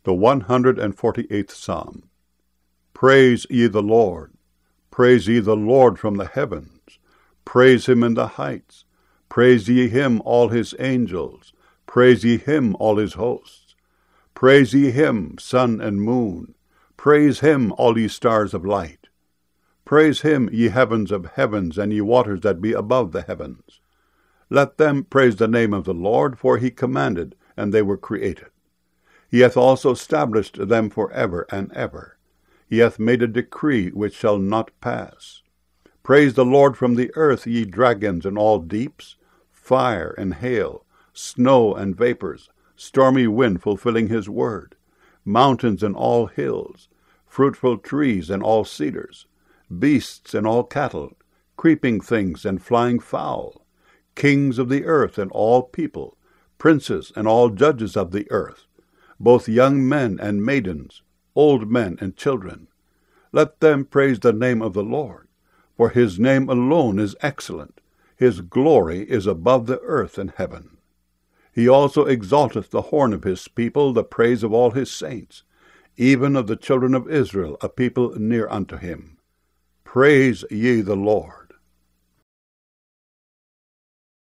The 148th Psalm. Praise ye the Lord. Praise ye the Lord from the heavens. Praise him in the heights. Praise ye him, all his angels. Praise ye him, all his hosts. Praise ye him, sun and moon. Praise him, all ye stars of light. Praise him, ye heavens of heavens, and ye waters that be above the heavens. Let them praise the name of the Lord, for he commanded, and they were created. He hath also established them for ever and ever. He hath made a decree which shall not pass. Praise the Lord from the earth, ye dragons and all deeps, fire and hail, snow and vapors, stormy wind fulfilling his word, mountains and all hills, fruitful trees and all cedars, beasts and all cattle, creeping things and flying fowl, kings of the earth and all people, princes and all judges of the earth, both young men and maidens, old men and children. Let them praise the name of the Lord, for his name alone is excellent. His glory is above the earth and heaven. He also exalteth the horn of his people, the praise of all his saints, even of the children of Israel, a people near unto him. Praise ye the Lord.